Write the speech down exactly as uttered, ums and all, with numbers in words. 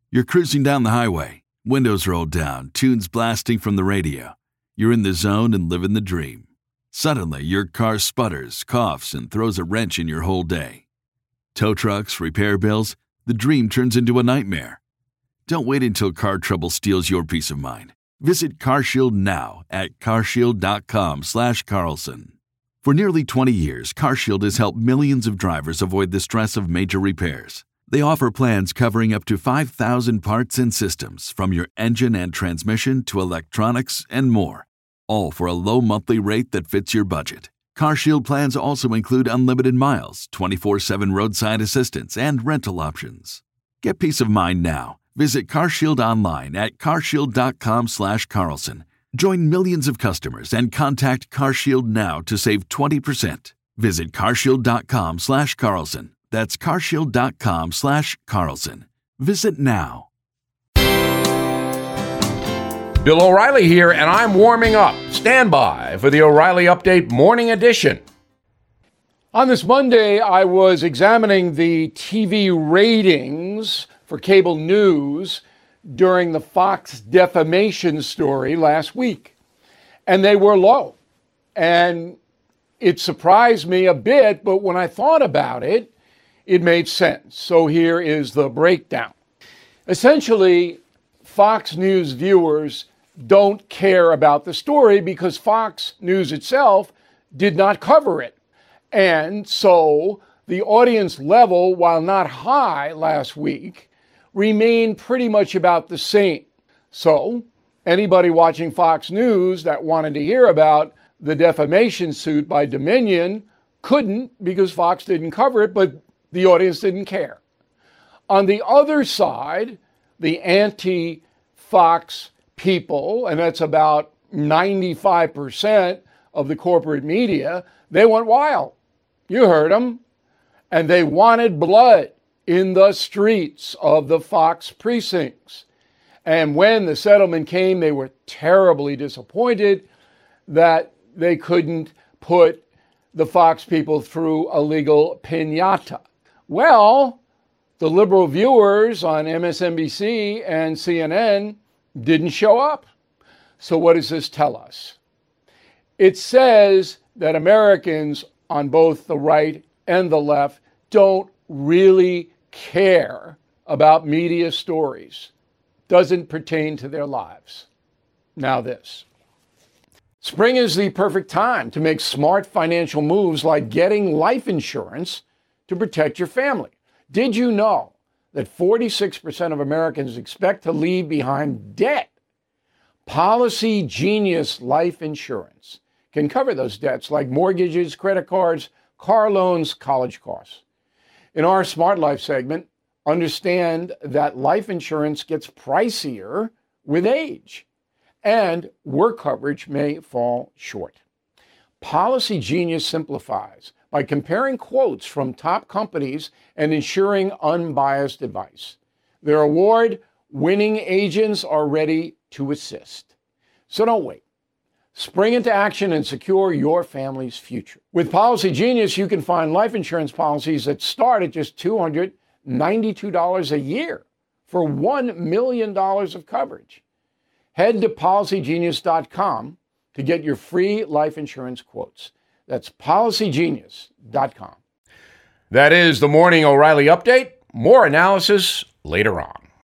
You're cruising down the highway, windows rolled down, tunes blasting from the radio. You're in the zone and living the dream. Suddenly, your car sputters, coughs, and throws a wrench in your whole day. Tow trucks, repair bills, the dream turns into a nightmare. Don't wait until car trouble steals your peace of mind. Visit CarShield now at carshield.com slash Carlson. For nearly twenty years, CarShield has helped millions of drivers avoid the stress of major repairs. They offer plans covering up to five thousand parts and systems, from your engine and transmission to electronics and more, all for a low monthly rate that fits your budget. CarShield plans also include unlimited miles, twenty-four seven roadside assistance, and rental options. Get peace of mind now. Visit CarShield online at carshield.com slash Carlson. Join millions of customers and contact CarShield now to save twenty percent. Visit carshield.com slash Carlson. That's carshield.com slash Carlson. Visit now. Bill O'Reilly here, and I'm warming up. Stand by for the O'Reilly Update Morning Edition. On this Monday, I was examining the T V ratings for cable news during the Fox defamation story last week, and they were low. And it surprised me a bit, but when I thought about it, it made sense. So here is the breakdown. Essentially, Fox News viewers don't care about the story because Fox News itself did not cover it. And so the audience level, while not high last week, remained pretty much about the same. So anybody watching Fox News that wanted to hear about the defamation suit by Dominion couldn't because Fox didn't cover it, but the audience didn't care. On the other side, the anti-Fox people, and that's about ninety-five percent of the corporate media, they went wild. You heard them. And they wanted blood in the streets of the Fox precincts. And when the settlement came, they were terribly disappointed that they couldn't put the Fox people through a legal piñata. Well, the liberal viewers on M S N B C and C N N didn't show up. So what does this tell us? It says that Americans on both the right and the left don't really care about media stories. Doesn't pertain to their lives. Now this. Spring is the perfect time to make smart financial moves like getting life insurance to protect your family. Did you know that forty-six percent of Americans expect to leave behind debt? Policy Genius Life Insurance can cover those debts like mortgages, credit cards, car loans, college costs. In our Smart Life segment, understand that life insurance gets pricier with age, and work coverage may fall short. Policy Genius simplifies by comparing quotes from top companies and ensuring unbiased advice. Their award-winning agents are ready to assist. So don't wait. Spring into action and secure your family's future. With Policy Genius, you can find life insurance policies that start at just two hundred ninety-two dollars a year for one million dollars of coverage. Head to policy genius dot com to get your free life insurance quotes. That's policy genius dot com. That is the Morning O'Reilly Update. More analysis later on.